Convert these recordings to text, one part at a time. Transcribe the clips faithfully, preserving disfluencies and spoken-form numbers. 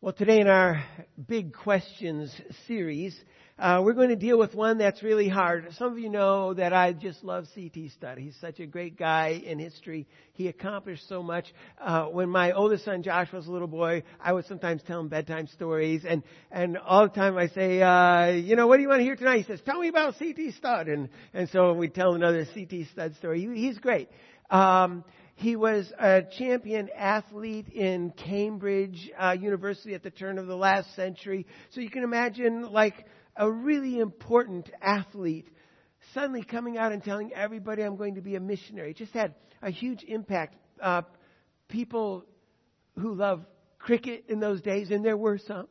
Well, today in our Big Questions series, uh, we're going to deal with one that's really hard. Some of you know that I just love C T Studd. He's such a great guy in history. He accomplished so much. Uh, when my oldest son Josh was a little boy, I would sometimes tell him bedtime stories. And, and all the time I say, uh, you know, what do you want to hear tonight? He says, tell me about C T Studd. And, and so we tell another C T Studd story. He, he's great. Um, He was a champion athlete in Cambridge uh, University at the turn of the last century. So you can imagine like a really important athlete suddenly coming out and telling everybody I'm going to be a missionary. It just had a huge impact. Uh, people who love cricket in those days, and there were some,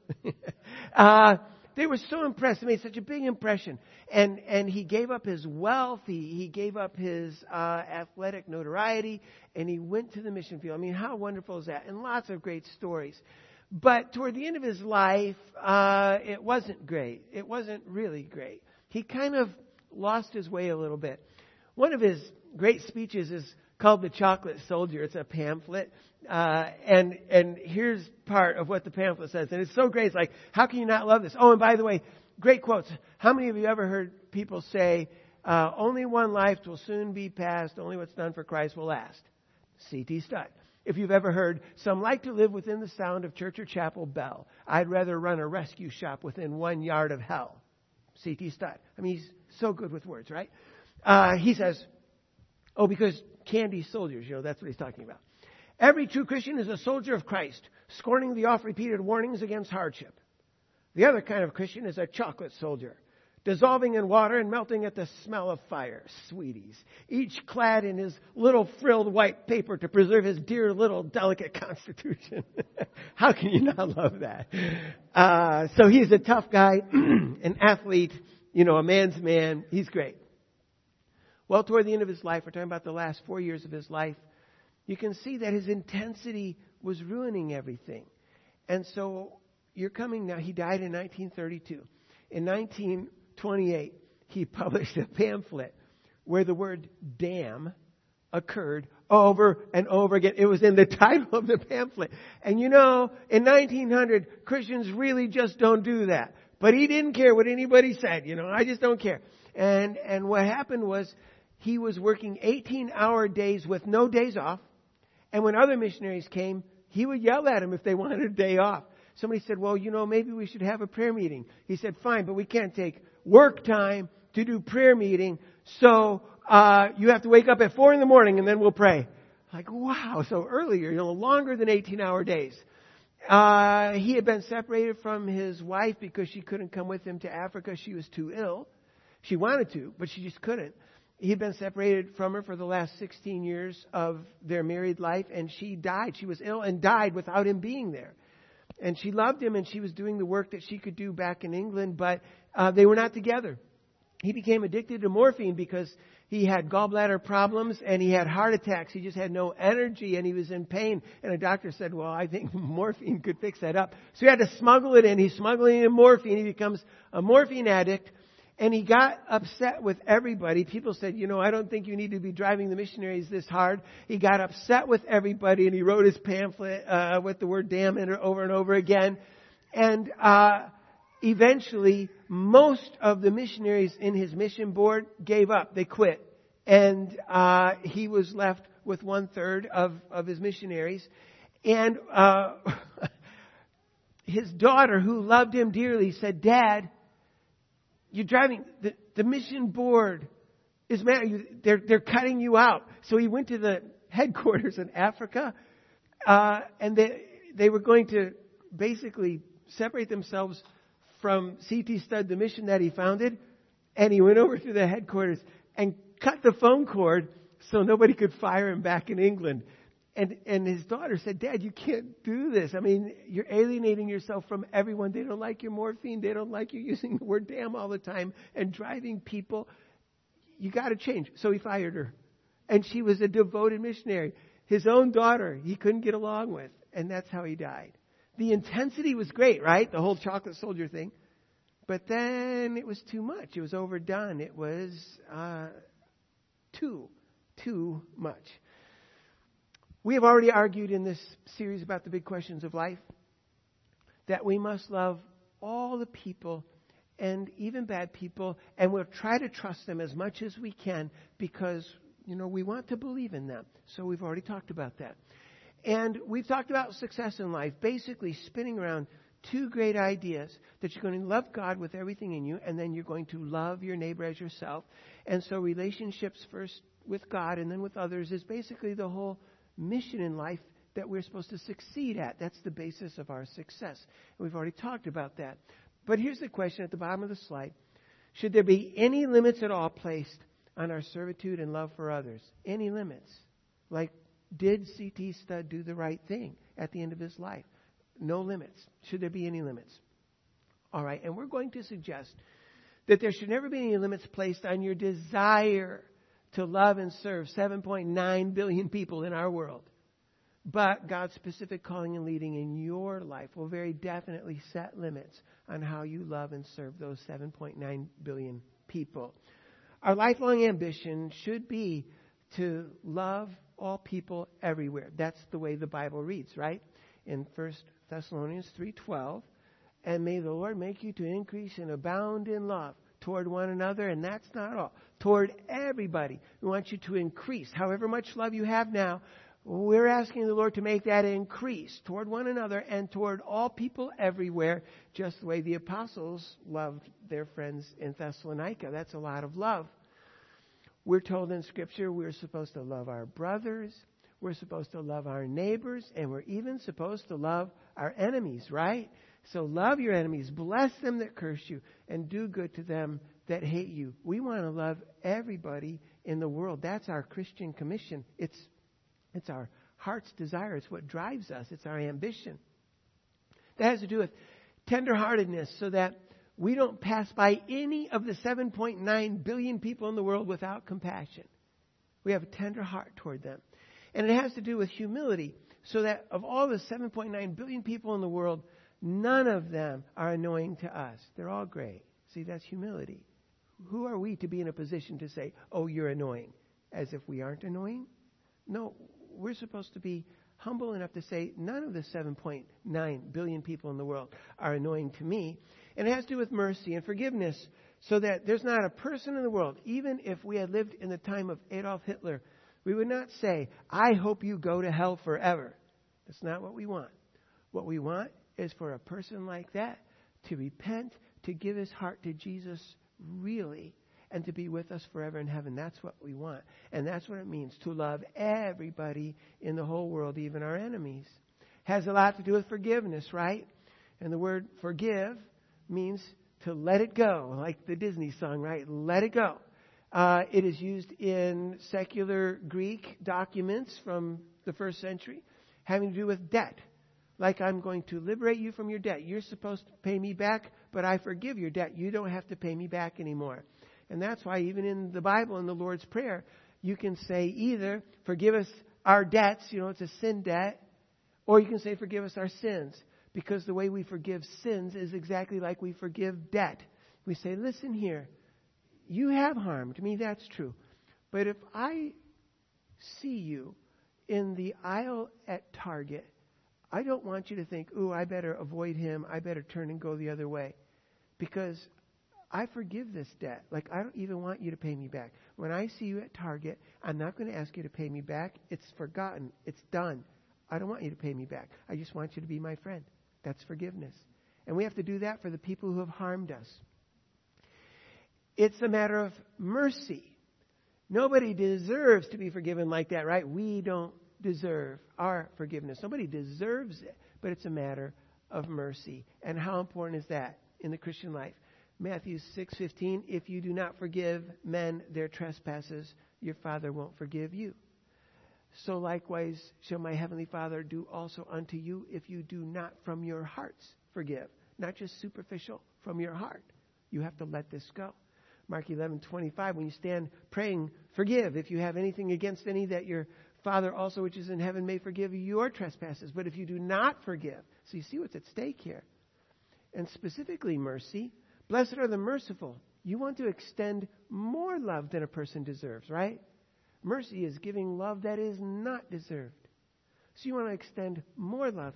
uh, they were so impressed. It made such a big impression. And and he gave up his wealth. He, he gave up his uh, athletic notoriety. And he went to the mission field. I mean, how wonderful is that? And lots of great stories. But toward the end of his life, uh, it wasn't great. It wasn't really great. He kind of lost his way a little bit. One of his great speeches is called The Chocolate Soldier. It's a pamphlet. Uh, and, and here's part of what the pamphlet says. And it's so great. It's like, how can you not love this? Oh, and by the way, great quotes. How many of you ever heard people say, uh, only one life will soon be passed. Only what's done for Christ will last? C T Studd. If you've ever heard, some like to live within the sound of church or chapel bell. I'd rather run a rescue shop within one yard of hell. C T Studd. I mean, he's so good with words, right? Uh, he says, oh, because candy soldiers, you know, that's what he's talking about. Every true Christian is a soldier of Christ, scorning the oft-repeated warnings against hardship. The other kind of Christian is a chocolate soldier, dissolving in water and melting at the smell of fire. Sweeties, each clad in his little frilled white paper to preserve his dear little delicate constitution. How can you not love that? Uh, so he's a tough guy, an athlete, you know, a man's man. He's great. Well, toward the end of his life, we're talking about the last four years of his life, you can see that his intensity was ruining everything. And so you're coming now. He died in nineteen thirty-two. In nineteen twenty-eight, he published a pamphlet where the word damn occurred over and over again. It was in the title of the pamphlet. And you know, in nineteen hundred, Christians really just don't do that. But he didn't care what anybody said. You know, I just don't care. And, and what happened was he was working eighteen-hour days with no days off. And when other missionaries came, he would yell at them if they wanted a day off. Somebody said, well, you know, maybe we should have a prayer meeting. He said, fine, but we can't take work time to do prayer meeting. So uh, you have to wake up at four in the morning and then we'll pray. Like, wow, so earlier, you know, longer than eighteen-hour days. Uh, he had been separated from his wife because she couldn't come with him to Africa. She was too ill. She wanted to, but she just couldn't. He had been separated from her for the last sixteen years of their married life, and she died. She was ill and died without him being there. And she loved him, and she was doing the work that she could do back in England, but uh, they were not together. He became addicted to morphine because he had gallbladder problems, and he had heart attacks. He just had no energy, and he was in pain. And a doctor said, well, I think morphine could fix that up. So he had to smuggle it in. He's smuggling in morphine. He becomes a morphine addict. And he got upset with everybody. People said, you know, I don't think you need to be driving the missionaries this hard. He got upset with everybody, and he wrote his pamphlet uh, with the word damn in it over and over again. And uh, eventually, most of the missionaries in his mission board gave up. They quit. And uh, he was left with one-third of, of his missionaries. And uh, his daughter, who loved him dearly, said, Dad, you're driving, the, the mission board is mad. You, they're, they're cutting you out. So he went to the headquarters in Africa, uh, and they, they were going to basically separate themselves from C T Studd, the mission that he founded. And he went over to the headquarters and cut the phone cord so nobody could fire him back in England. And and his daughter said, Dad, you can't do this. I mean, you're alienating yourself from everyone. They don't like your morphine. They don't like you using the word damn all the time and driving people. You got to change. So he fired her. And she was a devoted missionary. His own daughter, he couldn't get along with. And that's how he died. The intensity was great, right? The whole chocolate soldier thing. But then it was too much. It was overdone. It was uh, too, too much. We have already argued in this series about the big questions of life that we must love all the people and even bad people, and we'll try to trust them as much as we can because, you know, we want to believe in them. So we've already talked about that. And we've talked about success in life, basically spinning around two great ideas, that you're going to love God with everything in you, and then you're going to love your neighbor as yourself. And so relationships first with God and then with others is basically the whole mission in life that we're supposed to succeed at. That's the basis of our success. And we've already talked about that. But here's the question at the bottom of the slide. Should there be any limits at all placed on our servitude and love for others? Any limits? Like, did C T Studd do the right thing at the end of his life? No limits. Should there be any limits? All right, and we're going to suggest that there should never be any limits placed on your desire to love and serve seven point nine billion people in our world. But God's specific calling and leading in your life will very definitely set limits on how you love and serve those seven point nine billion people. Our lifelong ambition should be to love all people everywhere. That's the way the Bible reads, right? In First Thessalonians three twelve, and may the Lord make you to increase and abound in love toward one another, and that's not all. Toward everybody. We want you to increase. However much love you have now, we're asking the Lord to make that increase toward one another and toward all people everywhere, just the way the apostles loved their friends in Thessalonica. That's a lot of love. We're told in Scripture we're supposed to love our brothers, we're supposed to love our neighbors, and we're even supposed to love our enemies, right? So love your enemies, bless them that curse you, and do good to them that hate you. We want to love everybody in the world. That's our Christian commission. It's It's our heart's desire. It's what drives us. It's our ambition. That has to do with tenderheartedness, so that we don't pass by any of the seven point nine billion people in the world without compassion. We have a tender heart toward them. And it has to do with humility, so that of all the seven point nine billion people in the world, none of them are annoying to us. They're all great. See, that's humility. Who are we to be in a position to say, oh, you're annoying, as if we aren't annoying? No, we're supposed to be humble enough to say none of the seven point nine billion people in the world are annoying to me. And it has to do with mercy and forgiveness, so that there's not a person in the world, even if we had lived in the time of Adolf Hitler, we would not say, I hope you go to hell forever. That's not what we want. What we want is for a person like that to repent, to give his heart to Jesus really, and to be with us forever in heaven. That's what we want. And that's what it means to love everybody in the whole world, even our enemies. Has a lot to do with forgiveness, right? And the word forgive means to let it go, like the Disney song, right? Let it go. Uh, it is used in secular Greek documents from the first century, having to do with debt. Like, I'm going to liberate you from your debt. You're supposed to pay me back, but I forgive your debt. You don't have to pay me back anymore. And that's why even in the Bible, in the Lord's Prayer, you can say either forgive us our debts, you know, it's a sin debt, or you can say forgive us our sins. Because the way we forgive sins is exactly like we forgive debt. We say, listen here, you have harmed me, that's true. But if I see you in the aisle at Target, I don't want you to think, ooh, I better avoid him, I better turn and go the other way. Because I forgive this debt. Like, I don't even want you to pay me back. When I see you at Target, I'm not going to ask you to pay me back. It's forgotten. It's done. I don't want you to pay me back. I just want you to be my friend. That's forgiveness. And we have to do that for the people who have harmed us. It's a matter of mercy. Nobody deserves to be forgiven like that, right? We don't deserve our forgiveness. Nobody deserves it. But it's a matter of mercy. And how important is that in the Christian life? Matthew six fifteen, if you do not forgive men their trespasses, your Father won't forgive you. So likewise shall my heavenly Father do also unto you if you do not from your hearts forgive. Not just superficial, from your heart. You have to let this go. Mark eleven twenty-five, when you stand praying, forgive if you have anything against any, that your Father also which is in heaven may forgive your trespasses. But if you do not forgive, so you see what's at stake here. And specifically mercy. Blessed are the merciful. You want to extend more love than a person deserves, right? Mercy is giving love that is not deserved. So you want to extend more love.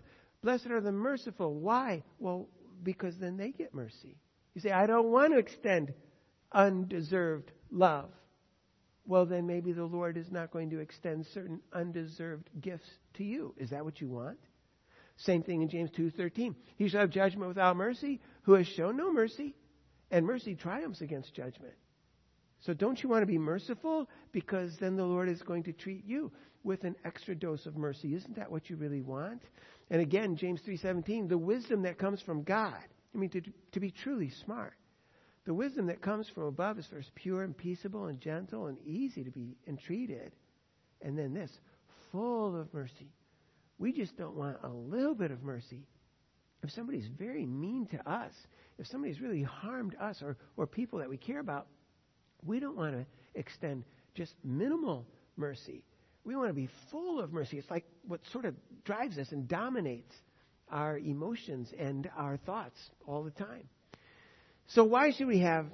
Blessed are the merciful. Why? Well, because then they get mercy. You say, I don't want to extend undeserved love. Well, then maybe the Lord is not going to extend certain undeserved gifts to you. Is that what you want? Same thing in James two thirteen. He shall have judgment without mercy, who has shown no mercy, and mercy triumphs against judgment. So don't you want to be merciful? Because then the Lord is going to treat you with an extra dose of mercy. Isn't that what you really want? And again, James three seventeen, the wisdom that comes from God. I mean, to, to be truly smart. The wisdom that comes from above is first pure and peaceable and gentle and easy to be entreated. And then this, full of mercy. We just don't want a little bit of mercy. If somebody's very mean to us, if somebody's really harmed us or, or people that we care about, we don't want to extend just minimal mercy. We want to be full of mercy. It's like what sort of drives us and dominates our emotions and our thoughts all the time. So why should we have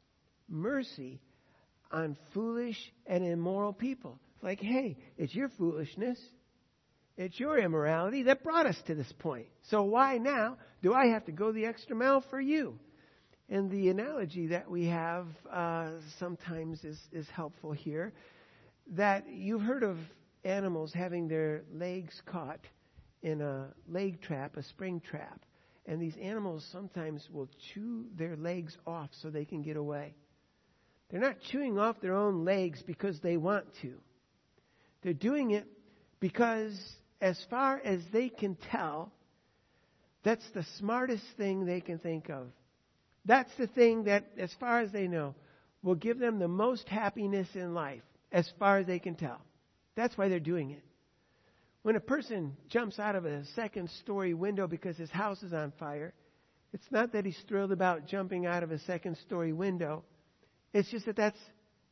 mercy on foolish and immoral people? It's like, hey, it's your foolishness, it's your immorality that brought us to this point. So why now do I have to go the extra mile for you? And the analogy that we have uh, sometimes is, is helpful here. That you've heard of animals having their legs caught in a leg trap, a spring trap. And these animals sometimes will chew their legs off so they can get away. They're not chewing off their own legs because they want to. They're doing it because, as far as they can tell, that's the smartest thing they can think of. That's the thing that, as far as they know, will give them the most happiness in life, as far as they can tell. That's why they're doing it. When a person jumps out of a second-story window because his house is on fire, it's not that he's thrilled about jumping out of a second-story window. It's just that that's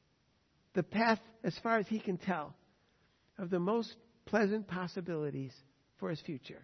the path, as far as he can tell, of the most pleasant possibilities for his future.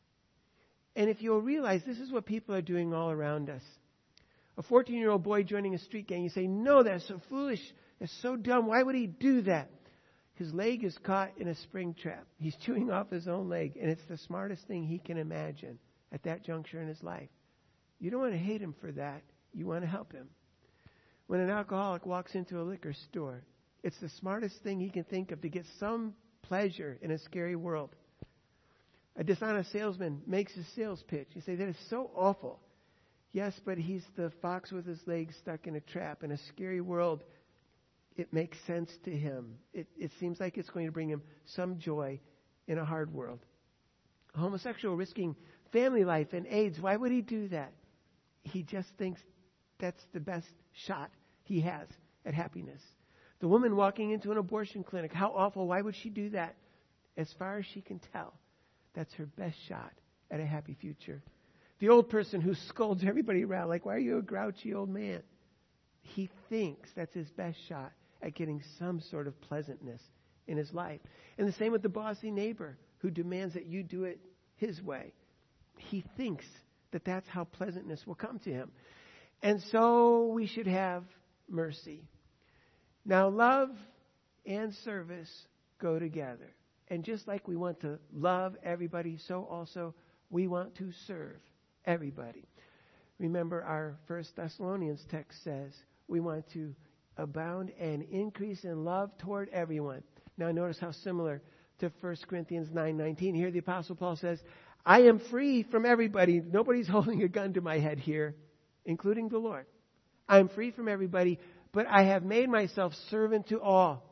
And if you'll realize, this is what people are doing all around us. A fourteen-year-old boy joining a street gang, you say, no, that's so foolish, that's so dumb, why would he do that? His leg is caught in a spring trap. He's chewing off his own leg, and it's the smartest thing he can imagine at that juncture in his life. You don't want to hate him for that. You want to help him. When an alcoholic walks into a liquor store, it's the smartest thing he can think of to get some pleasure in a scary world. A dishonest salesman makes his sales pitch. You say, that is so awful. Yes, but he's the fox with his legs stuck in a trap in a scary world. It makes sense to him. It, it seems like it's going to bring him some joy in a hard world. A homosexual risking family life and AIDS, why would he do that? He just thinks that's the best shot he has at happiness. The woman walking into an abortion clinic, how awful, why would she do that? As far as she can tell, that's her best shot at a happy future. The old person who scolds everybody around, like, why are you a grouchy old man? He thinks that's his best shot at getting some sort of pleasantness in his life. And the same with the bossy neighbor who demands that you do it his way. He thinks that that's how pleasantness will come to him. And so we should have mercy. Now, love and service go together. And just like we want to love everybody, so also we want to serve everybody. Remember, our First Thessalonians text says we want to abound and increase in love toward everyone. Now notice how similar to First Corinthians nine nineteen. Here the Apostle Paul says, I am free from everybody. Nobody's holding a gun to my head here, including the Lord. I'm free from everybody, but I have made myself servant to all.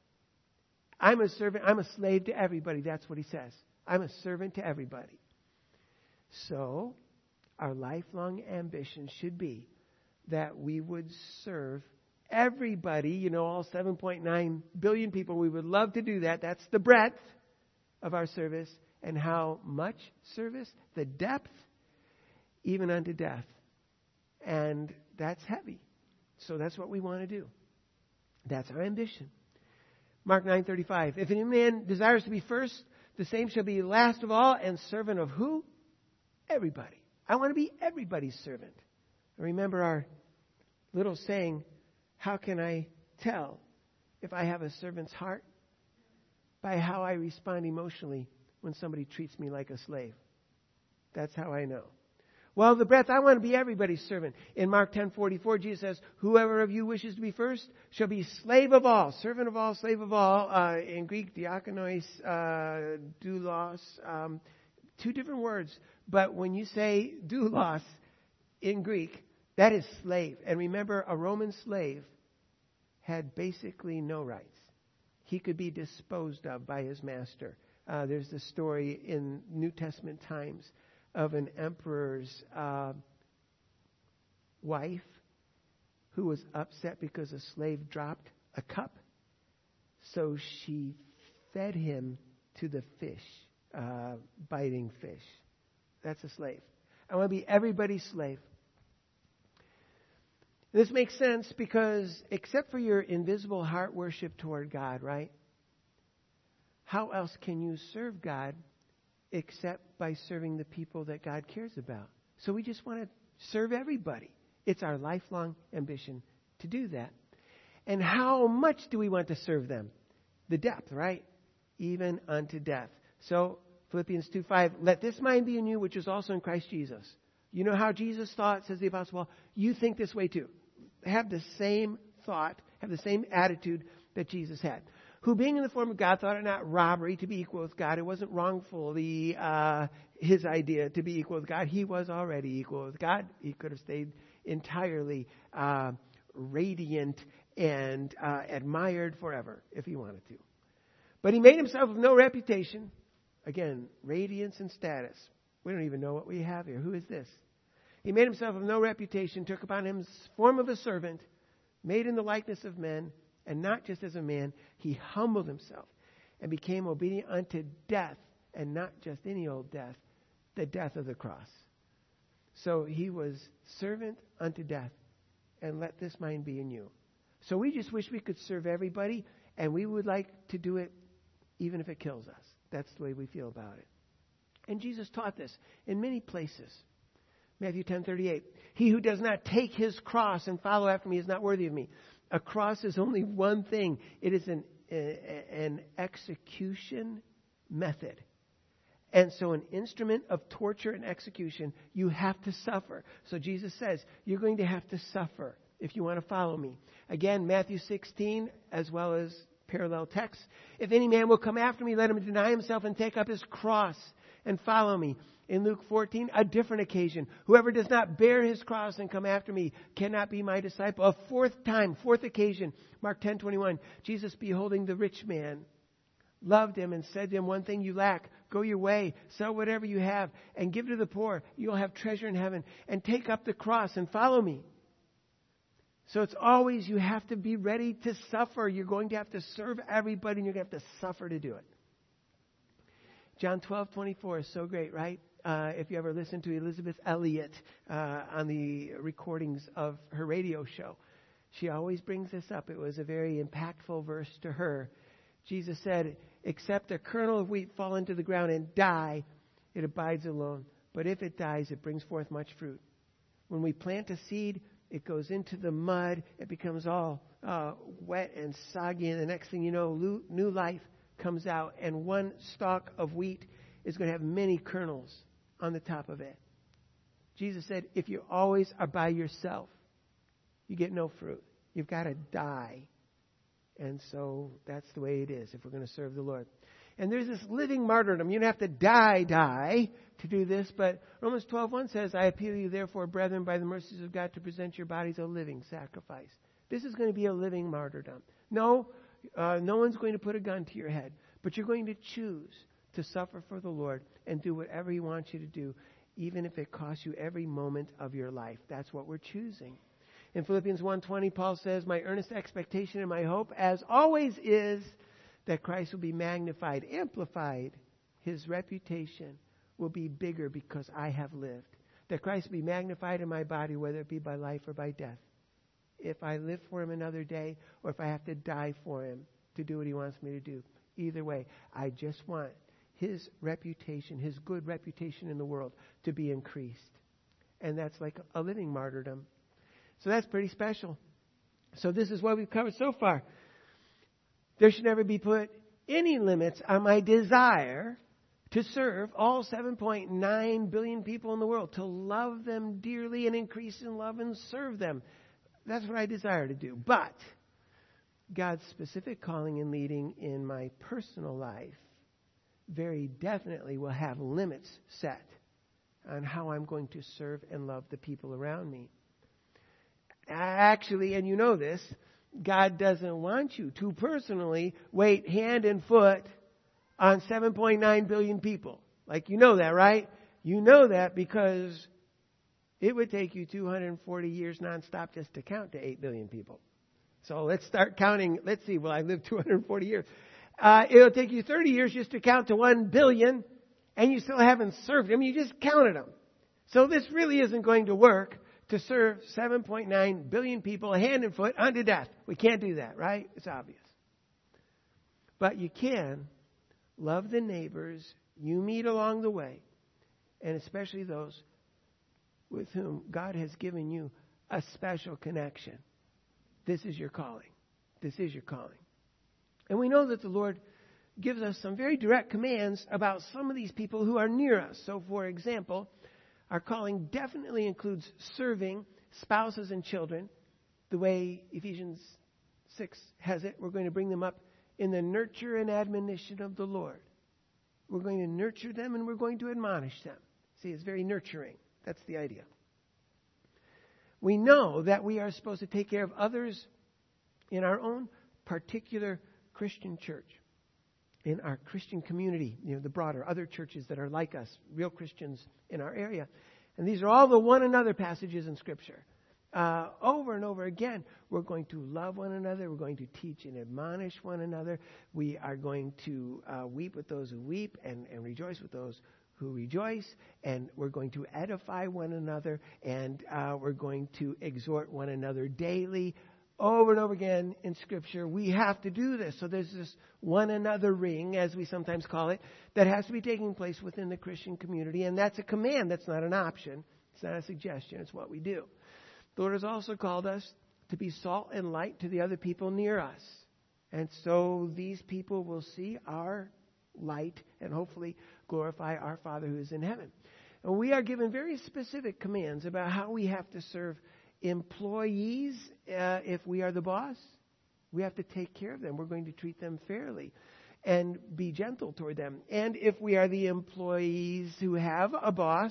I'm a servant. I'm a slave to everybody. That's what he says. I'm a servant to everybody. So our lifelong ambition should be that we would serve everybody, you know, all seven point nine billion people. We would love to do that. That's the breadth of our service. And how much service? The depth, even unto death. And that's heavy. So that's what we want to do. That's our ambition. Mark nine thirty-five. If any man desires to be first, the same shall be last of all, and servant of who? Everybody. I want to be everybody's servant. Remember our little saying, how can I tell if I have a servant's heart? By how I respond emotionally when somebody treats me like a slave. That's how I know. Well, the breath, I want to be everybody's servant. In Mark ten forty-four, Jesus says, whoever of you wishes to be first shall be slave of all, servant of all, slave of all. Uh, in Greek, diakonos, uh, doulos, um, two different words. But when you say doulos in Greek, that is slave. And remember, a Roman slave had basically no rights. He could be disposed of by his master. Uh, there's the story in New Testament times of an emperor's uh, wife who was upset because a slave dropped a cup. So she fed him to the fish, uh, biting fish. That's a slave. I want to be everybody's slave. This makes sense because except for your invisible heart worship toward God, right? How else can you serve God except by serving the people that God cares about? So we just want to serve everybody. It's our lifelong ambition to do that. And how much do we want to serve them? The depth, right? Even unto death. So Philippians two five, let this mind be in you, which is also in Christ Jesus. You know how Jesus thought, says the Apostle Paul, you think this way too. Have the same thought, have the same attitude that Jesus had. Who being in the form of God thought it not robbery to be equal with God. It wasn't wrongfully uh, his idea to be equal with God. He was already equal with God. He could have stayed entirely uh, radiant and uh, admired forever if he wanted to. But he made himself of no reputation. Again, radiance and status. We don't even know what we have here. Who is this? He made himself of no reputation, took upon him the form of a servant, made in the likeness of men, and not just as a man, he humbled himself and became obedient unto death, and not just any old death, the death of the cross. So he was servant unto death, and let this mind be in you. So we just wish we could serve everybody, and we would like to do it even if it kills us. That's the way we feel about it. And Jesus taught this in many places. Matthew ten thirty-eight. He who does not take his cross and follow after me is not worthy of me. A cross is only one thing. It is an, a, an execution method. And so an instrument of torture and execution, you have to suffer. So Jesus says, you're going to have to suffer if you want to follow me. Again, Matthew sixteen, as well as parallel texts. If any man will come after me, let him deny himself and take up his cross and follow me. In Luke fourteen, a different occasion. Whoever does not bear his cross and come after me cannot be my disciple. A fourth time, fourth occasion. Mark ten twenty-one. Jesus, beholding the rich man, loved him and said to him, one thing you lack. Go your way, sell whatever you have, and give to the poor. You'll have treasure in heaven. And take up the cross and follow me. So it's always, you have to be ready to suffer. You're going to have to serve everybody, and you're going to have to suffer to do it. John twelve twenty-four is so great, right? Uh, if you ever listen to Elizabeth Elliot uh, on the recordings of her radio show, she always brings this up. It was a very impactful verse to her. Jesus said, except a kernel of wheat fall into the ground and die, it abides alone. But if it dies, it brings forth much fruit. When we plant a seed, it goes into the mud. It becomes all uh, wet and soggy. And the next thing you know, new life comes out. And one stalk of wheat is going to have many kernels on the top of it. Jesus said, if you always are by yourself, you get no fruit. You've got to die. And so that's the way it is if we're going to serve the Lord. And there's this living martyrdom. You don't have to die, die to do this. But Romans twelve one says, I appeal to you, therefore, brethren, by the mercies of God, to present your bodies a living sacrifice. This is going to be a living martyrdom. No, uh, no one's going to put a gun to your head. But you're going to choose to suffer for the Lord and do whatever He wants you to do, even if it costs you every moment of your life. That's what we're choosing. In Philippians one twenty, Paul says, my earnest expectation and my hope, as always, is that Christ will be magnified, amplified. His reputation will be bigger because I have lived. That Christ will be magnified in my body, whether it be by life or by death. If I live for Him another day, or if I have to die for Him to do what He wants me to do. Either way, I just want His reputation, His good reputation in the world to be increased. And that's like a living martyrdom. So that's pretty special. So this is what we've covered so far. There should never be put any limits on my desire to serve all seven point nine billion people in the world, to love them dearly and increase in love and serve them. That's what I desire to do. But God's specific calling and leading in my personal life very definitely will have limits set on how I'm going to serve and love the people around me. Actually, and you know this, God doesn't want you to personally wait hand and foot on seven point nine billion people. Like, you know that, right? You know that because it would take you two hundred forty years nonstop just to count to eight billion people. So let's start counting. Let's see, well, I lived two hundred forty years. Uh, it'll take you thirty years just to count to one billion, and you still haven't served them. You just counted them. So this really isn't going to work to serve seven point nine billion people hand and foot unto death. We can't do that, right? It's obvious. But you can love the neighbors you meet along the way, and especially those with whom God has given you a special connection. This is your calling. This is your calling. And we know that the Lord gives us some very direct commands about some of these people who are near us. So, for example, our calling definitely includes serving spouses and children the way Ephesians six has it. We're going to bring them up in the nurture and admonition of the Lord. We're going to nurture them and we're going to admonish them. See, it's very nurturing. That's the idea. We know that we are supposed to take care of others in our own particular Christian church, in our Christian community, you know, the broader, other churches that are like us, real Christians in our area. And these are all the one another passages in Scripture. Uh, over and over again, we're going to love one another. We're going to teach and admonish one another. We are going to uh, weep with those who weep and, and rejoice with those who rejoice. And we're going to edify one another. And uh, we're going to exhort one another daily. Over and over again in Scripture, we have to do this. So there's this one another ring, as we sometimes call it, that has to be taking place within the Christian community. And that's a command. That's not an option. It's not a suggestion. It's what we do. The Lord has also called us to be salt and light to the other people near us. And so these people will see our light and hopefully glorify our Father who is in heaven. And we are given very specific commands about how we have to serve employees. Uh, if we are the boss, we have to take care of them. We're going to treat them fairly and be gentle toward them. And if we are the employees who have a boss,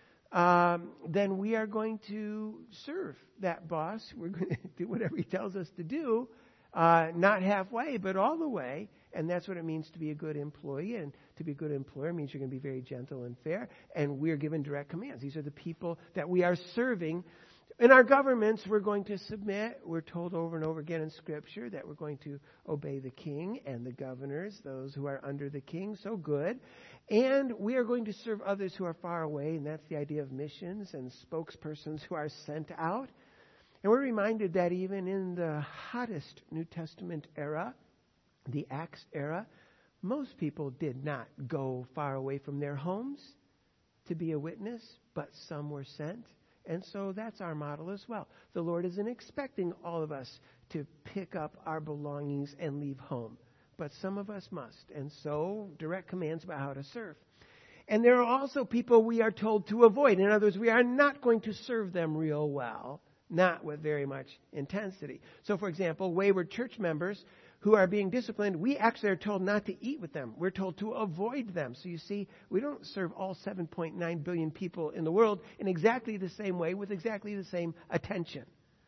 um, then we are going to serve that boss. We're going to do whatever he tells us to do, uh, not halfway, but all the way. And that's what it means to be a good employee. And to be a good employer means you're going to be very gentle and fair. And we're given direct commands. These are the people that we are serving. In our governments, we're going to submit. We're told over and over again in Scripture that we're going to obey the king and the governors, those who are under the king. So good. And we are going to serve others who are far away, and that's the idea of missions and spokespersons who are sent out. And we're reminded that even in the hottest New Testament era, the Acts era, most people did not go far away from their homes to be a witness, but some were sent. And so that's our model as well. The Lord isn't expecting all of us to pick up our belongings and leave home. But some of us must. And so direct commands about how to serve. And there are also people we are told to avoid. In other words, we are not going to serve them real well, not with very much intensity. So, for example, wayward church members who are being disciplined, we actually are told not to eat with them. We're told to avoid them. So you see, we don't serve all seven point nine billion people in the world in exactly the same way with exactly the same attention.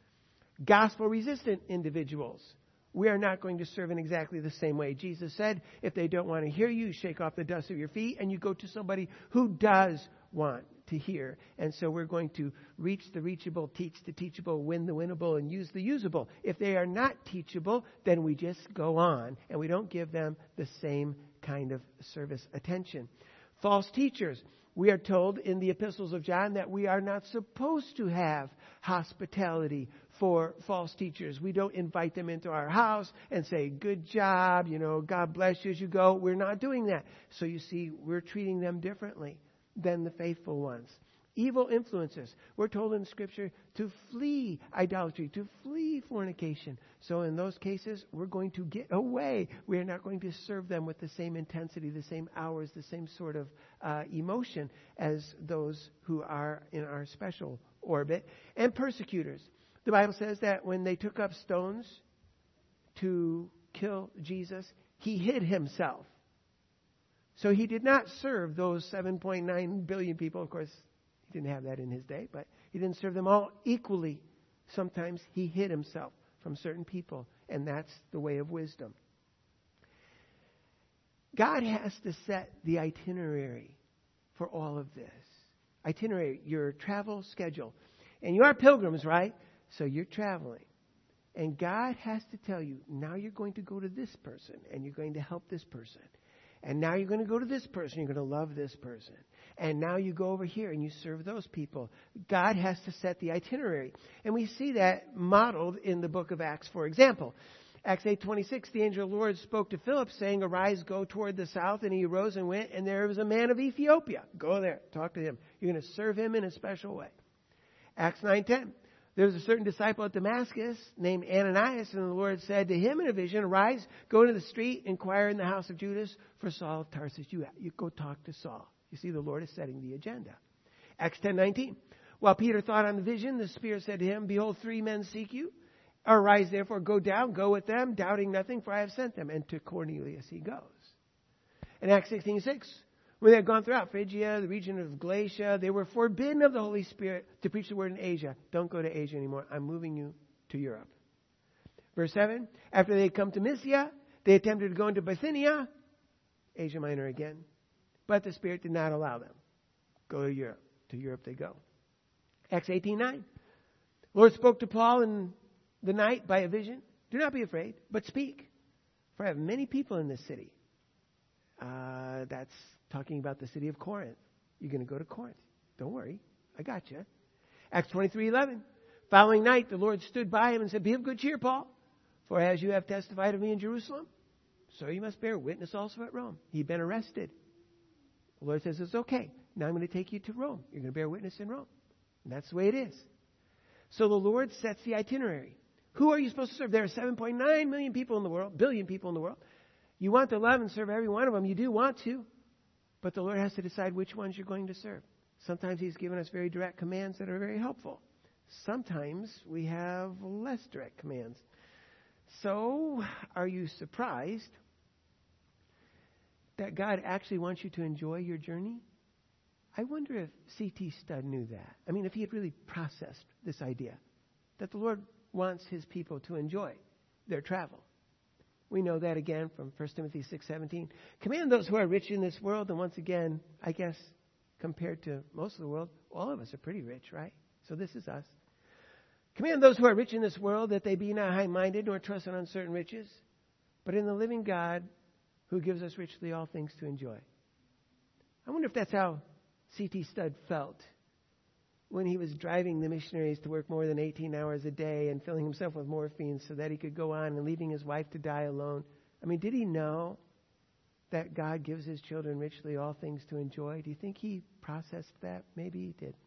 Gospel-resistant individuals, we are not going to serve in exactly the same way. Jesus said, if they don't want to hear you, shake off the dust of your feet and you go to somebody who does want to hear. And so we're going to reach the reachable, teach the teachable, win the winnable, and use the usable. If they are not teachable, then we just go on and we don't give them the same kind of service attention. False teachers. We are told in the epistles of John that we are not supposed to have hospitality for false teachers. We don't invite them into our house and say, good job, you know, God bless you as you go. We're not doing that. So you see, we're treating them differently than the faithful ones. evil influences. We're told in Scripture to flee idolatry, to flee fornication. So in those cases, we're going to get away. We are not going to serve them with the same intensity, the same hours, the same sort of uh, emotion as those who are in our special orbit. And persecutors. The Bible says that when they took up stones to kill Jesus, he hid himself. So he did not serve those seven point nine billion people. Of course, he didn't have that in his day, but he didn't serve them all equally. Sometimes he hid himself from certain people, and that's the way of wisdom. God has to set the itinerary for all of this. Itinerary, your travel schedule. And you are pilgrims, right? So you're traveling. And God has to tell you, now you're going to go to this person, and you're going to help this person. And now you're going to go to this person. You're going to love this person. And now you go over here and you serve those people. God has to set the itinerary. And we see that modeled in the book of Acts, for example. Acts eight twenty-six, the angel of the Lord spoke to Philip, saying, "Arise, go toward the south." And he arose and went, and there was a man of Ethiopia. Go there, talk to him. You're going to serve him in a special way. Acts nine ten. There was a certain disciple at Damascus named Ananias, and the Lord said to him in a vision, "Arise, go into the street, inquire in the house of Judas for Saul of Tarsus." You, you go talk to Saul. You see, the Lord is setting the agenda. Acts ten nineteen. While Peter thought on the vision, the Spirit said to him, "Behold, three men seek you. Arise, therefore, go down, go with them, doubting nothing, for I have sent them." And to Cornelius he goes. In Acts sixteen six. When they had gone throughout Phrygia, the region of Galatia, they were forbidden of the Holy Spirit to preach the word in Asia. Don't go to Asia anymore. I'm moving you to Europe. Verse seven. After they had come to Mysia, they attempted to go into Bithynia, Asia Minor again. But the Spirit did not allow them. Go to Europe. To Europe they go. Acts eighteen nine. The Lord spoke to Paul in the night by a vision. "Do not be afraid, but speak. For I have many people in this city." Uh, that's talking about the city of Corinth. You're going to go to Corinth. Don't worry. I got you. Acts twenty-three eleven. Following night, the Lord stood by him and said, "Be of good cheer, Paul. For as you have testified of me in Jerusalem, so you must bear witness also at Rome." He'd been arrested. The Lord says, "It's okay. Now I'm going to take you to Rome. You're going to bear witness in Rome." And that's the way it is. So the Lord sets the itinerary. Who are you supposed to serve? There are seven point nine million people in the world, billion people in the world. You want to love and serve every one of them. You do want to. But the Lord has to decide which ones you're going to serve. Sometimes He's given us very direct commands that are very helpful. Sometimes we have less direct commands. So, are you surprised that God actually wants you to enjoy your journey? I wonder if C T Studd knew that. I mean, if he had really processed this idea that the Lord wants His people to enjoy their travel. We know that again from First Timothy six seventeen. Command those who are rich in this world. And once again, I guess compared to most of the world, all of us are pretty rich, right? So this is us. Command those who are rich in this world that they be not high-minded nor trust in uncertain riches, but in the living God who gives us richly all things to enjoy. I wonder if that's how C T Studd felt when he was driving the missionaries to work more than eighteen hours a day and filling himself with morphine so that he could go on and leaving his wife to die alone. I mean, did he know that God gives His children richly all things to enjoy? Do you think he processed that? Maybe he did.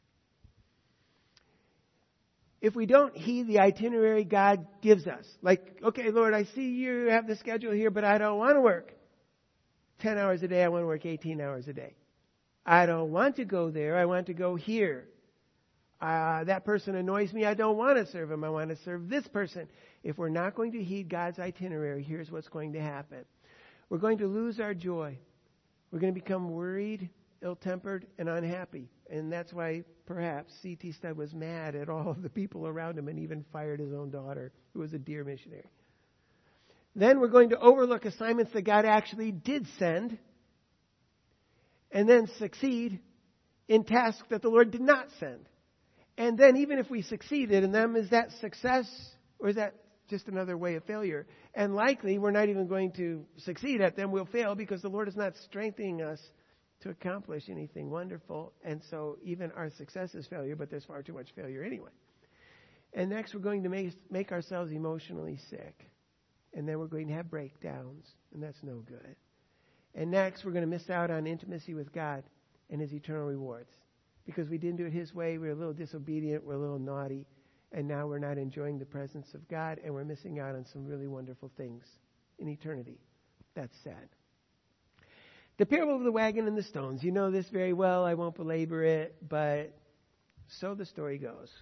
If we don't heed the itinerary God gives us, like, okay, Lord, I see you have the schedule here, but I don't want to work ten hours a day. I want to work eighteen hours a day. I don't want to go there. I want to go here. Uh, that person annoys me. I don't want to serve him. I want to serve this person. If we're not going to heed God's itinerary, here's what's going to happen. We're going to lose our joy. We're going to become worried, ill-tempered, and unhappy. And that's why perhaps C T Studd was mad at all of the people around him and even fired his own daughter, who was a dear missionary. Then we're going to overlook assignments that God actually did send, and then succeed in tasks that the Lord did not send. And then even if we succeeded in them, is that success or is that just another way of failure? And likely we're not even going to succeed at them. We'll fail because the Lord is not strengthening us to accomplish anything wonderful. And so even our success is failure, but there's far too much failure anyway. And next we're going to make, make ourselves emotionally sick. And then we're going to have breakdowns. And that's no good. And next, we're going to miss out on intimacy with God and His eternal rewards because we didn't do it His way. We're a little disobedient. We're a little naughty. And now we're not enjoying the presence of God, and we're missing out on some really wonderful things in eternity. That's sad. The parable of the wagon and the stones. You know this very well. I won't belabor it, but so the story goes.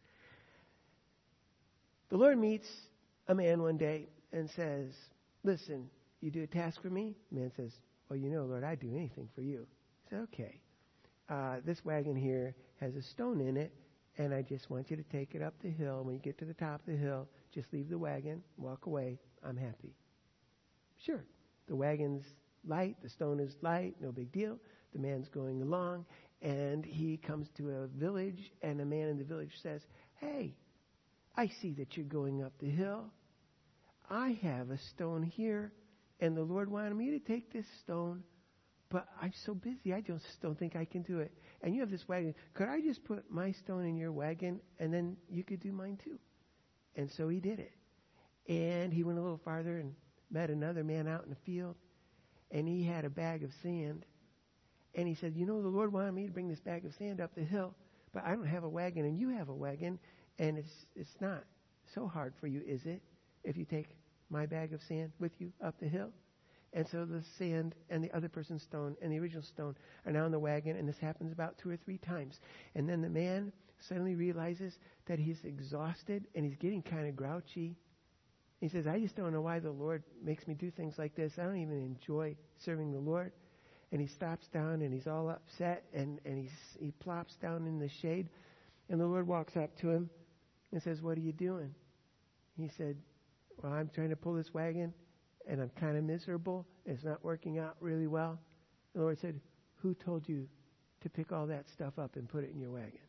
The Lord meets a man one day and says, listen, you do a task for me? The man says, well, you know, Lord, I'd do anything for you. He said, okay. Uh, this wagon here has a stone in it, and I just want you to take it up the hill. When you get to the top of the hill, just leave the wagon, walk away. I'm happy. Sure. The wagon's light, the stone is light, no big deal. The man's going along, and he comes to a village, and a man in the village says, hey, I see that you're going up the hill. I have a stone here, and the Lord wanted me to take this stone, but I'm so busy, I just don't think I can do it. And you have this wagon. Could I just put my stone in your wagon, and then you could do mine too? And so he did it. And he went a little farther and met another man out in the field, and he had a bag of sand. And he said, you know, the Lord wanted me to bring this bag of sand up the hill, but I don't have a wagon, and you have a wagon, and it's it's not so hard for you, is it, if you take my bag of sand with you up the hill? And so the sand and the other person's stone and the original stone are now in the wagon, and this happens about two or three times. And then the man suddenly realizes that he's exhausted and he's getting kind of grouchy. He says, I just don't know why the Lord makes me do things like this. I don't even enjoy serving the Lord. And he stops down and he's all upset, and, and he's, he plops down in the shade. And the Lord walks up to him and says, what are you doing? He said, well, I'm trying to pull this wagon, and I'm kind of miserable. It's not working out really well. The Lord said, who told you to pick all that stuff up and put it in your wagon?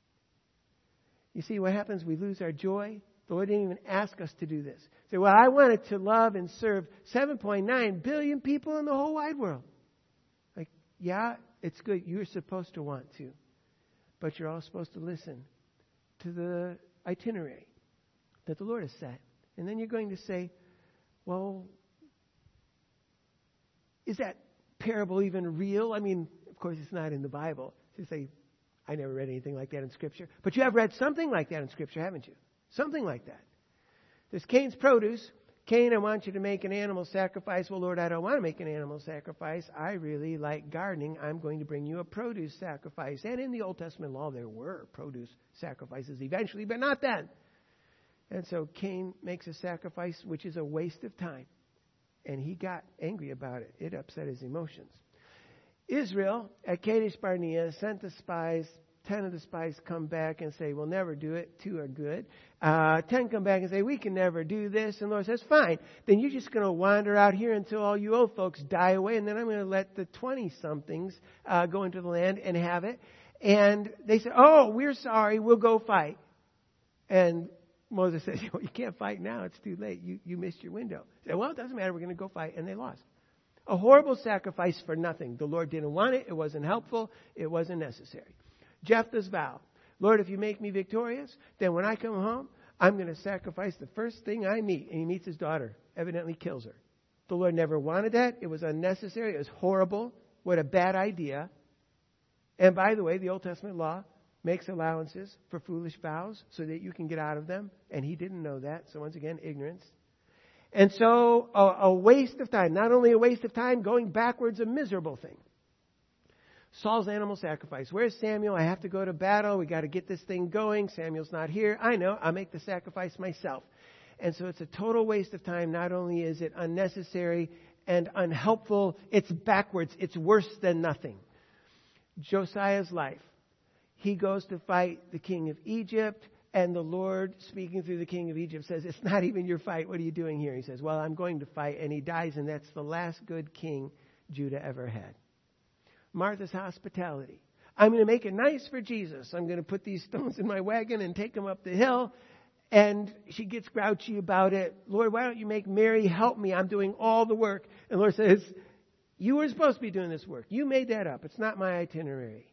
You see what happens? We lose our joy. The Lord didn't even ask us to do this. Say, well, I wanted to love and serve seven point nine billion people in the whole wide world. Like, yeah, it's good. You're supposed to want to. But you're all supposed to listen to the itinerary that the Lord has set. And then you're going to say, well, is that parable even real? I mean, of course, it's not in the Bible. So you say, I never read anything like that in Scripture. But you have read something like that in Scripture, haven't you? Something like that. There's Cain's produce. Cain, I want you to make an animal sacrifice. Well, Lord, I don't want to make an animal sacrifice. I really like gardening. I'm going to bring you a produce sacrifice. And in the Old Testament law, there were produce sacrifices eventually, but not then. And so Cain makes a sacrifice, which is a waste of time. And he got angry about it. It upset his emotions. Israel, at Kadesh Barnea, sent the spies. Ten of the spies come back and say, we'll never do it. Two are good. Uh, ten come back and say, we can never do this. And the Lord says, fine. Then you're just going to wander out here until all you old folks die away. And then I'm going to let the twenty-somethings uh, go into the land and have it. And they say, oh, we're sorry. We'll go fight. And Moses says, well, you can't fight now. It's too late. You, you missed your window. They say, well, it doesn't matter. We're going to go fight. And they lost. A horrible sacrifice for nothing. The Lord didn't want it. It wasn't helpful. It wasn't necessary. Jephthah's vow. Lord, if you make me victorious, then when I come home, I'm going to sacrifice the first thing I meet. And he meets his daughter. Evidently kills her. The Lord never wanted that. It was unnecessary. It was horrible. What a bad idea. And by the way, the Old Testament law makes allowances for foolish vows so that you can get out of them. And he didn't know that. So once again, ignorance. And so a, a waste of time. Not only a waste of time, going backwards, a miserable thing. Saul's animal sacrifice. Where's Samuel? I have to go to battle. We got to get this thing going. Samuel's not here. I know. I'll make the sacrifice myself. And so it's a total waste of time. Not only is it unnecessary and unhelpful, it's backwards. It's worse than nothing. Josiah's life. He goes to fight the king of Egypt. And the Lord, speaking through the king of Egypt, says, it's not even your fight. What are you doing here? He says, well, I'm going to fight. And he dies. And that's the last good king Judah ever had. Martha's hospitality. I'm going to make it nice for Jesus. I'm going to put these stones in my wagon and take them up the hill. And she gets grouchy about it. Lord, why don't you make Mary help me? I'm doing all the work. And the Lord says, you were supposed to be doing this work. You made that up. It's not my itinerary.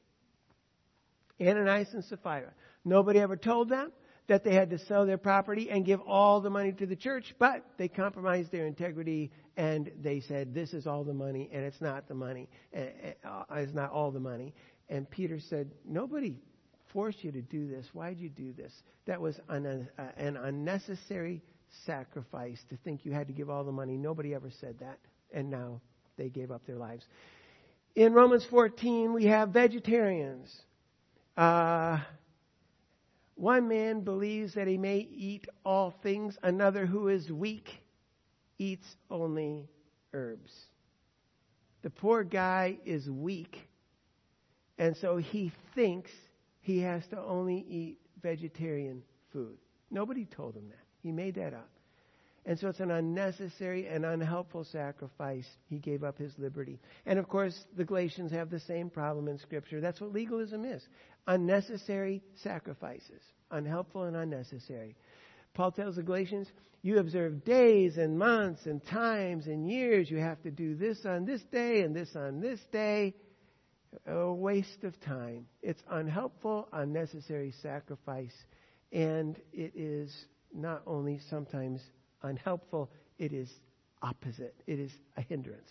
Ananias and Sapphira. Nobody ever told them that they had to sell their property and give all the money to the church, but they compromised their integrity and they said, this is all the money, and it's not the money. It's not all the money. And Peter said, nobody forced you to do this. Why'd you do this? That was an, uh, an unnecessary sacrifice to think you had to give all the money. Nobody ever said that. And now they gave up their lives. In Romans fourteen, we have vegetarians. Uh, one man believes that he may eat all things. Another who is weak eats only herbs. The poor guy is weak, and so he thinks he has to only eat vegetarian food. Nobody told him that. He made that up. And so it's an unnecessary and unhelpful sacrifice. He gave up his liberty. And of course, the Galatians have the same problem in Scripture. That's what legalism is. Unnecessary sacrifices. Unhelpful and unnecessary. Paul tells the Galatians, you observe days and months and times and years. You have to do this on this day and this on this day. A waste of time. It's unhelpful, unnecessary sacrifice. And it is not only sometimes unhelpful, it is opposite. It is a hindrance.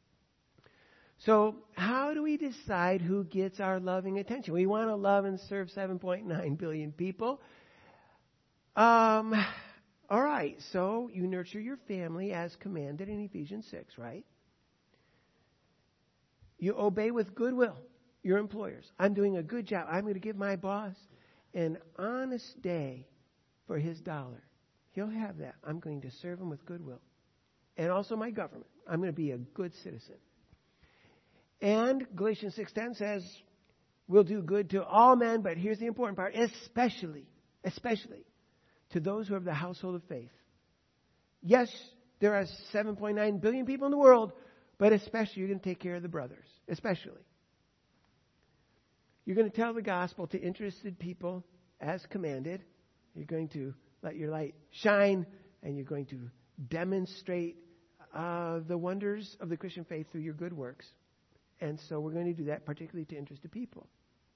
So how do we decide who gets our loving attention? We want to love and serve seven point nine billion people. Um, all right, so you nurture your family as commanded in Ephesians six, right? You obey with goodwill your employers. I'm doing a good job. I'm going to give my boss an honest day for his dollar. He'll have that. I'm going to serve him with goodwill. And also my government. I'm going to be a good citizen. And Galatians six ten says, we'll do good to all men, but here's the important part, especially, especially to those who are of the household of faith. Yes, there are seven point nine billion people in the world, but especially you're going to take care of the brothers. Especially. You're going to tell the gospel to interested people as commanded. You're going to let your light shine, and you're going to demonstrate uh, the wonders of the Christian faith through your good works. And so we're going to do that particularly to interested people.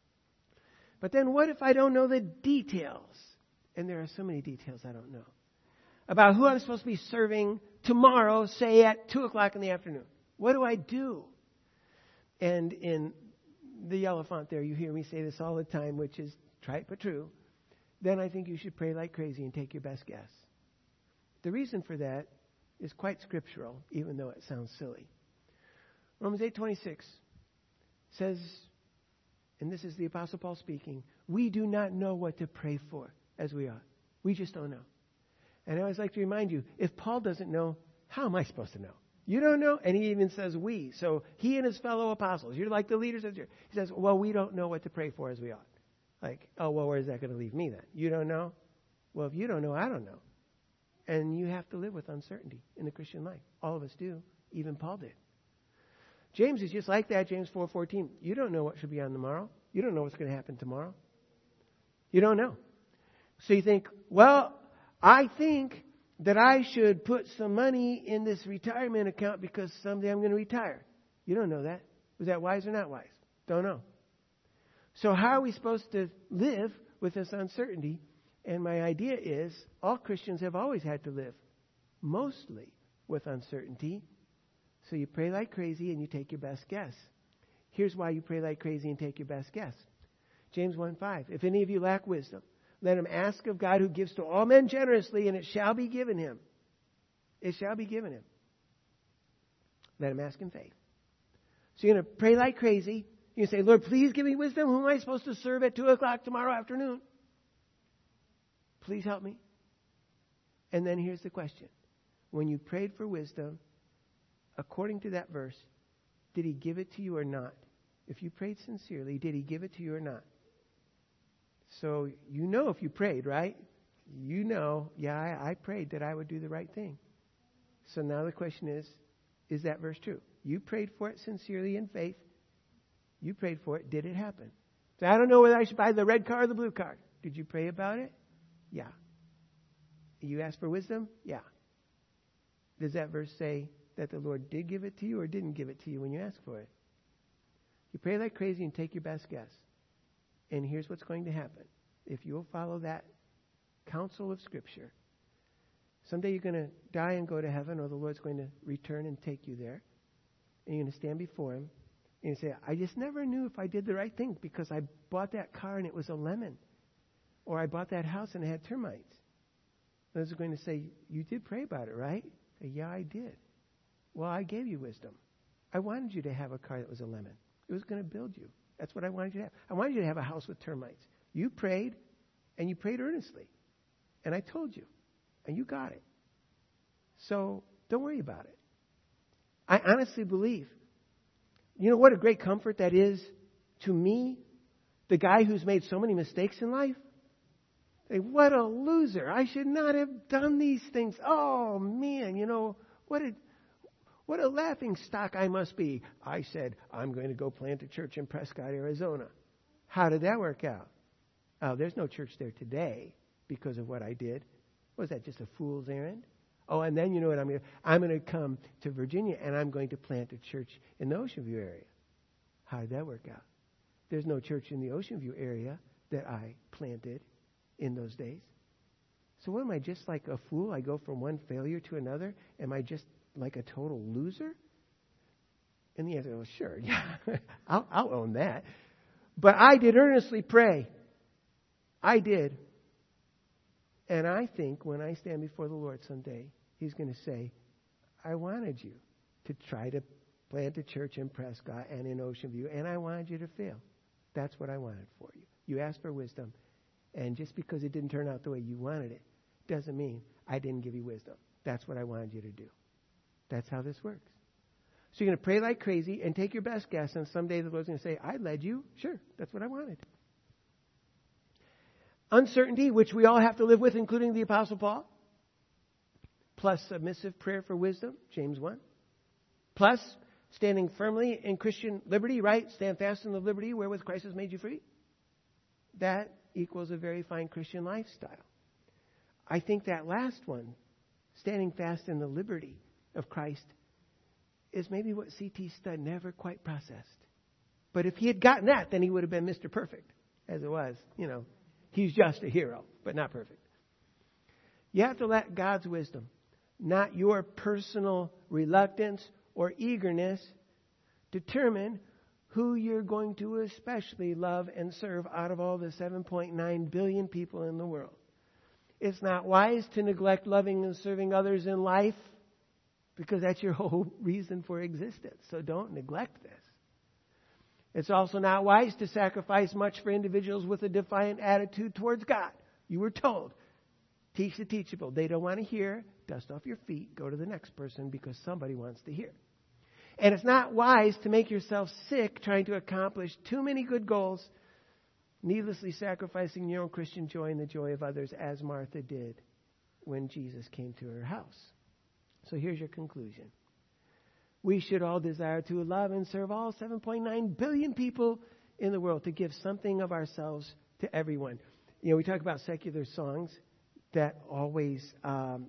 But then what if I don't know the details? And there are so many details I don't know. About who I'm supposed to be serving tomorrow, say at two o'clock in the afternoon. What do I do? And in the yellow font there, you hear me say this all the time, which is trite but true. Then I think you should pray like crazy and take your best guess. The reason for that is quite scriptural, even though it sounds silly. Romans eight twenty-six says, and this is the Apostle Paul speaking, we do not know what to pray for as we ought. We just don't know. And I always like to remind you, if Paul doesn't know, how am I supposed to know? You don't know? And he even says we. So he and his fellow apostles, you're like the leaders of the church. He says, well, we don't know what to pray for as we ought. Like, oh, well, where is that going to leave me then? You don't know? Well, if you don't know, I don't know. And you have to live with uncertainty in the Christian life. All of us do. Even Paul did. James is just like that. James four fourteen. You don't know what should be on tomorrow. You don't know what's going to happen tomorrow. You don't know. So you think, well, I think that I should put some money in this retirement account because someday I'm going to retire. You don't know that. Was that wise or not wise? Don't know. So how are we supposed to live with this uncertainty? And my idea is all Christians have always had to live mostly with uncertainty. So you pray like crazy and you take your best guess. Here's why you pray like crazy and take your best guess. James one five. If any of you lack wisdom, let him ask of God who gives to all men generously, and it shall be given him. It shall be given him. Let him ask in faith. So you're going to pray like crazy. You say, Lord, please give me wisdom. Who am I supposed to serve at two o'clock tomorrow afternoon? Please help me. And then here's the question. When you prayed for wisdom, according to that verse, did he give it to you or not? If you prayed sincerely, did he give it to you or not? So you know if you prayed, right? You know, yeah, I, I prayed that I would do the right thing. So now the question is, is that verse true? You prayed for it sincerely in faith. You prayed for it. Did it happen? So I don't know whether I should buy the red car or the blue car. Did you pray about it? Yeah. You asked for wisdom? Yeah. Does that verse say that the Lord did give it to you or didn't give it to you when you asked for it? You pray like crazy and take your best guess. And here's what's going to happen. If you'll follow that counsel of Scripture, someday you're going to die and go to heaven, or the Lord's going to return and take you there. And you're going to stand before him. And you say, I just never knew if I did the right thing because I bought that car and it was a lemon. Or I bought that house and it had termites. Those are going to say, you did pray about it, right? Say, yeah, I did. Well, I gave you wisdom. I wanted you to have a car that was a lemon. It was going to build you. That's what I wanted you to have. I wanted you to have a house with termites. You prayed, and you prayed earnestly. And I told you, and you got it. So don't worry about it. I honestly believe, you know what a great comfort that is to me, the guy who's made so many mistakes in life? Say, what a loser. I should not have done these things. Oh, man, you know, what a, what a laughing stock I must be. I said, I'm going to go plant a church in Prescott, Arizona. How did that work out? Oh, there's no church there today because of what I did. Was that just a fool's errand? Oh, and then you know what I'm going to I'm going to come to Virginia and I'm going to plant a church in the Ocean View area. How did that work out? There's no church in the Ocean View area that I planted in those days. So what am I, just like a fool? I go from one failure to another? Am I just like a total loser? And the answer was, sure, yeah, I'll, I'll own that. But I did earnestly pray. I did. And I think when I stand before the Lord someday, He's going to say, I wanted you to try to plant a church in Prescott and in Ocean View, and I wanted you to fail. That's what I wanted for you. You asked for wisdom, and just because it didn't turn out the way you wanted it, doesn't mean I didn't give you wisdom. That's what I wanted you to do. That's how this works. So you're going to pray like crazy and take your best guess, and someday the Lord's going to say, I led you. Sure, that's what I wanted. Uncertainty, which we all have to live with, including the Apostle Paul. Plus submissive prayer for wisdom, James one. Plus standing firmly in Christian liberty, right? Stand fast in the liberty wherewith Christ has made you free. That equals a very fine Christian lifestyle. I think that last one, standing fast in the liberty of Christ, is maybe what C T Studd never quite processed. But if he had gotten that, then he would have been Mister Perfect. As it was, you know, he's just a hero, but not perfect. You have to let God's wisdom, not your personal reluctance or eagerness, determine who you're going to especially love and serve out of all the seven point nine billion people in the world. It's not wise to neglect loving and serving others in life because that's your whole reason for existence. So don't neglect this. It's also not wise to sacrifice much for individuals with a defiant attitude towards God. You were told, teach the teachable. They don't want to hear. Dust off your feet. Go to the next person because somebody wants to hear. And it's not wise to make yourself sick trying to accomplish too many good goals, needlessly sacrificing your own Christian joy and the joy of others, as Martha did when Jesus came to her house. So here's your conclusion. We should all desire to love and serve all seven point nine billion people in the world, to give something of ourselves to everyone. You know, we talk about secular songs that always um,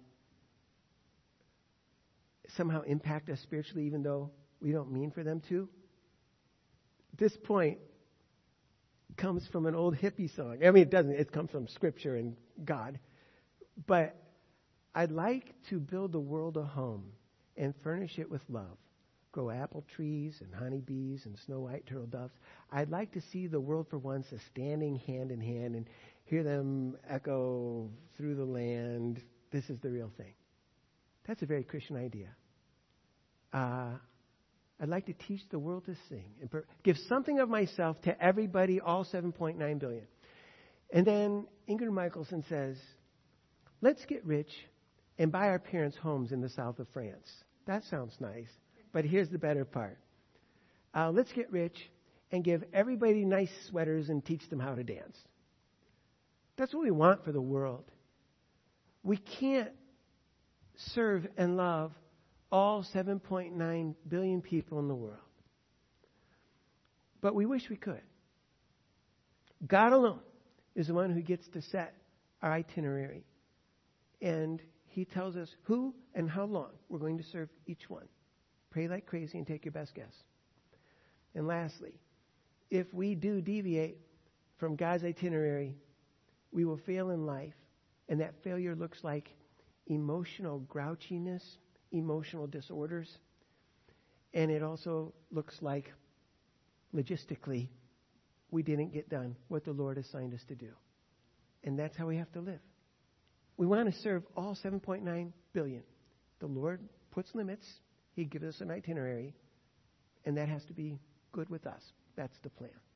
somehow impact us spiritually, even though we don't mean for them to. This point comes from an old hippie song. I mean, it doesn't. It comes from Scripture and God. But I'd like to build the world a home and furnish it with love. Grow apple trees and honeybees and snow white turtle doves. I'd like to see the world for once a standing hand in hand and hear them echo through the land. This is the real thing. That's a very Christian idea. Uh, I'd like to teach the world to sing and per- give something of myself to everybody, all seven point nine billion. And then Ingrid Michaelson says, let's get rich and buy our parents' homes in the south of France. That sounds nice. But here's the better part. Uh, let's get rich and give everybody nice sweaters and teach them how to dance. That's what we want for the world. We can't serve and love all seven point nine billion people in the world. But we wish we could. God alone is the one who gets to set our itinerary. And He tells us who and how long we're going to serve each one. Pray like crazy and take your best guess. And lastly, if we do deviate from God's itinerary, we will fail in life. And that failure looks like emotional grouchiness, emotional disorders. And it also looks like logistically, we didn't get done what the Lord assigned us to do. And that's how we have to live. We want to serve all seven point nine billion. The Lord puts limits. He gives us an itinerary. And that has to be good with us. That's the plan.